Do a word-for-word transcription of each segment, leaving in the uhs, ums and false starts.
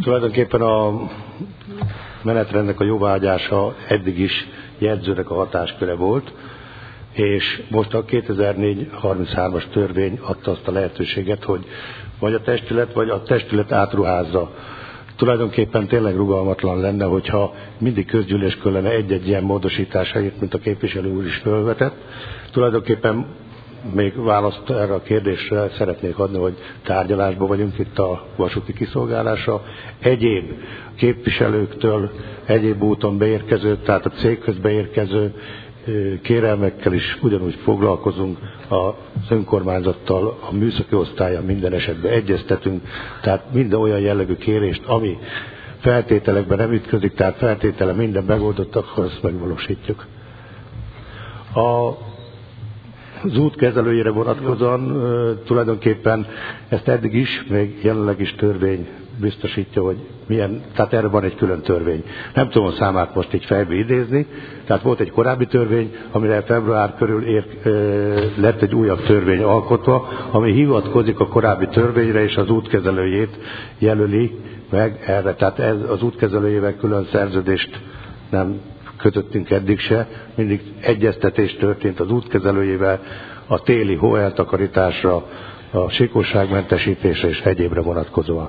Tulajdonképpen a menetrendnek a jóváhagyása eddig is jegyzőnek a hatásköre volt, és most a kétezer-négy harminchárom-as törvény adta azt a lehetőséget, hogy vagy a testület, vagy a testület átruházza. Tulajdonképpen tényleg rugalmatlan lenne, hogyha mindig közgyűléskör lenne egy-egy ilyen módosításait, mint a képviselő úr is felvetett. Tulajdonképpen még választ erre a kérdésre szeretnék adni, hogy tárgyalásban vagyunk itt a vasúti kiszolgálásra. Egyéb képviselőktől, egyéb úton beérkező, tehát a cégköz beérkező kérelmekkel is ugyanúgy foglalkozunk az önkormányzattal, a műszaki osztállyal minden esetben egyeztetünk, tehát minden olyan jellegű kérést, ami feltételekben nem ütközik, tehát feltétele minden megoldott, akkor azt megvalósítjuk. A Az út kezelőjére vonatkozóan tulajdonképpen ezt eddig is, még jelenleg is törvény biztosítja, hogy milyen, tehát erre van egy külön törvény. Nem tudom a számát most így fejbe idézni, tehát volt egy korábbi törvény, amire február körül ér, lett egy újabb törvény alkotva, ami hivatkozik a korábbi törvényre, és az útkezelőjét jelöli meg erre. Tehát ez az útkezelőjével külön szerződést nem kötöttünk eddig se, mindig egyeztetés történt az útkezelőjével a téli hóeltakarításra, a síkosságmentesítésre és egyébre vonatkozóan.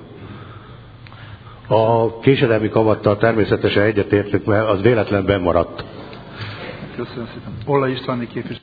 A késedelmi kamattal természetesen egyetértünk, mert az véletlenben maradt. Köszönöm szépen. Ollai István képviselő.